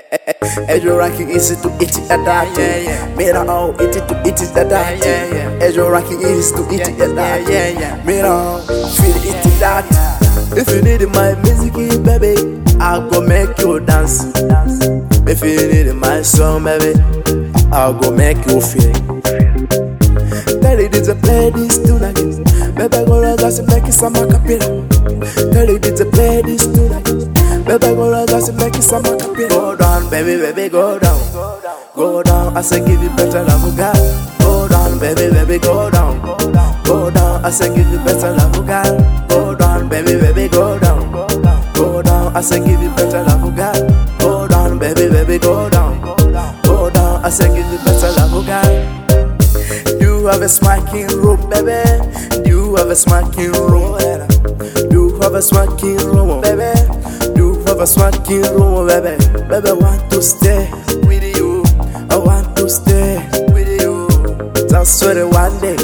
Ejo ranking easy to eat it at that. Mera oh eat it to eat it at that. Ejo ranking easy to eat it at that. Mera feel it to that. If you need my music, baby, I'll go make you dance. If you need my song, baby, I'll go make you feel. Tell it to play this tonight. Baby, go just make it some acapella. Tell it to play this tonight. Baby, go just make it some acapella. Go down, baby, baby, go down. Go down, I say give you better love, girl. Go down, baby, baby, go down. Go down, I say give you better love, girl. Go down, baby, baby, go down. Go down, I say give you better love, girl. Go down, baby, baby, go down. Go down, I say give you better love, girl. You have a smoking room, baby. You have a smoking room. You have a smoking room, baby. You have a smoking room, baby. Baby, I want to stay with you. I want to stay with you. Just for the one day.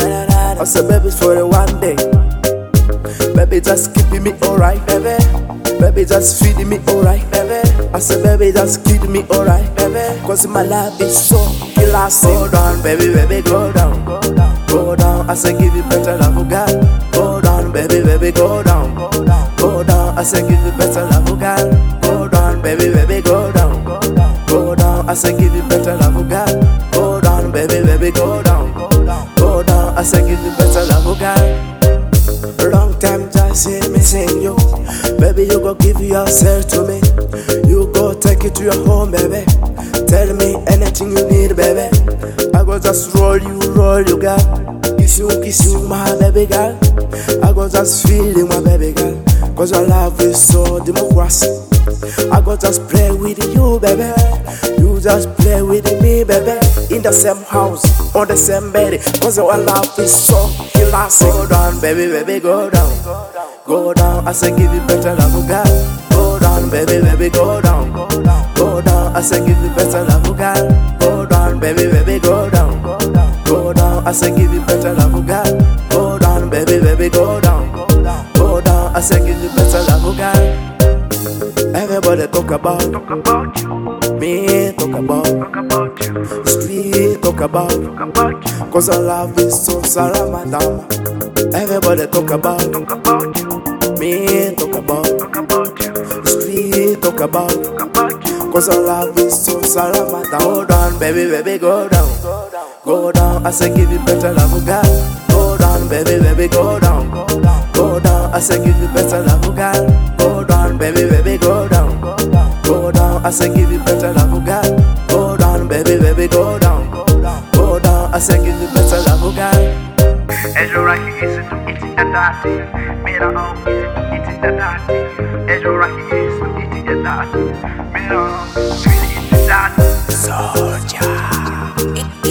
I said, baby, for the one day. Baby, just keeping me alright, baby. Baby, just feeding me alright, baby. I said, baby, just keep me alright, baby. Cause my life is so classy. Go down, baby, baby, go down. Go down, I say, give you better love, girl. Go down, baby, baby, go down. Go down, I say, give you better love, girl. Go down, baby, baby, go down. Go down, I say, give you better love, girl. Go down, baby, baby, go down. Go down, I say, give you better love, girl. Long time just hear me sing you. Baby, you go give yourself to me. You go take it to your home, baby. Tell me anything you need, baby. I go just roll you, girl. Kiss you, my baby girl. I go just feeling my baby girl. Cause your love is so democracy. I go just play with you, baby. You just play with me, baby. In the same house, on the same bed. Cause your love is so classic. Go down, baby, baby, go down. Go down, I say give you better love, girl. Go down, baby, baby, go down. Go down, I say give you better love, girl. Go down, baby, baby, go down. Go down, I say give you better love, girl. Go down, baby, baby, go down. Go down, I say give you better love, girl. Everybody talk about you. Me talk about you. Street talk about you. Cause our love is so salamadama. Everybody talk about you. Me talk about you. Street talk about you. Cause our love is so salamadama. Go down, baby, baby, go down. Go down, I say give you better love, girl. Go down, baby, baby, go down. Go down, I say give you better love, girl. Go down, baby, baby, go down. Go down, I say give you better love, girl. Go down, baby, baby, go down. Go down, I say give you better love, girl. Ejo ranking easy to eat it at that. Mera oh easy to eat it at that. Ejo ranking easy to eat it at that. Mera oh feel it at that. Soldier.